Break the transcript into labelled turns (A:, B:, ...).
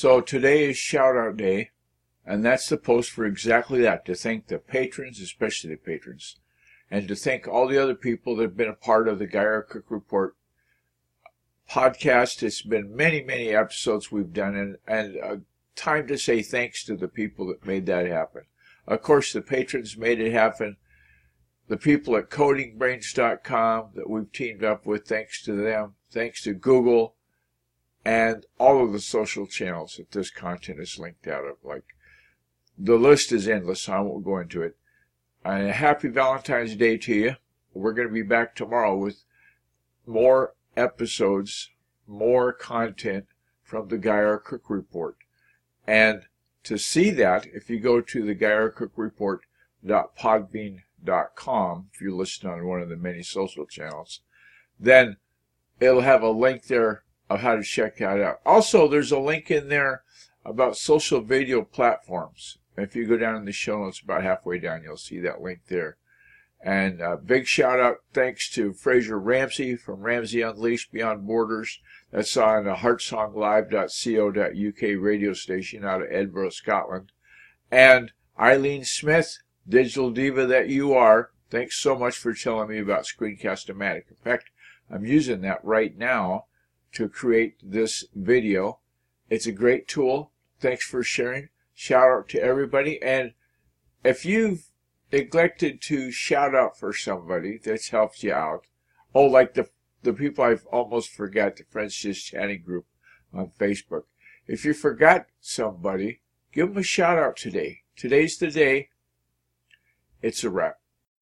A: So today is shout out day, and that's the post for exactly that, to thank the patrons, especially the patrons, and to thank all the other people that have been a part of the Guy R. Cook Report podcast. It's been many, many episodes we've done, and time to say thanks to the people that made that happen. Of course, the patrons made it happen. The people at codingbrains.com that we've teamed up with, thanks to them. Thanks to Google and all of the social channels that this content is linked out of. Like, the list is endless, so I won't go into it. And a happy Valentine's Day to you. We're going to be back tomorrow with more episodes, more content from the Guy R. Cook Report. And to see that, if you go to the GuyRCookReport.podbean.com, if you listen on one of the many social channels, then it'll have a link there of how to check that out. Also, there's a link in there about social video platforms. If you go down in the show notes about halfway down, you'll see that link there. And a big shout out, thanks to Fraser Ramsey from Ramsey Unleashed Beyond Borders. That's on the heartsonglive.co.uk radio station out of Edinburgh, Scotland. And Eileen Smith, digital diva that you are, thanks so much for telling me about Screencast-O-Matic. In fact, I'm using that right now to create this video. It's a great tool. Thanks for sharing. Shout out to everybody. And if you've neglected to shout out for somebody that's helped you out, oh, like the people I've almost forgot, the Friends Just Chatting group on Facebook. If you forgot somebody, give them a shout out today. Today's the day. It's a wrap.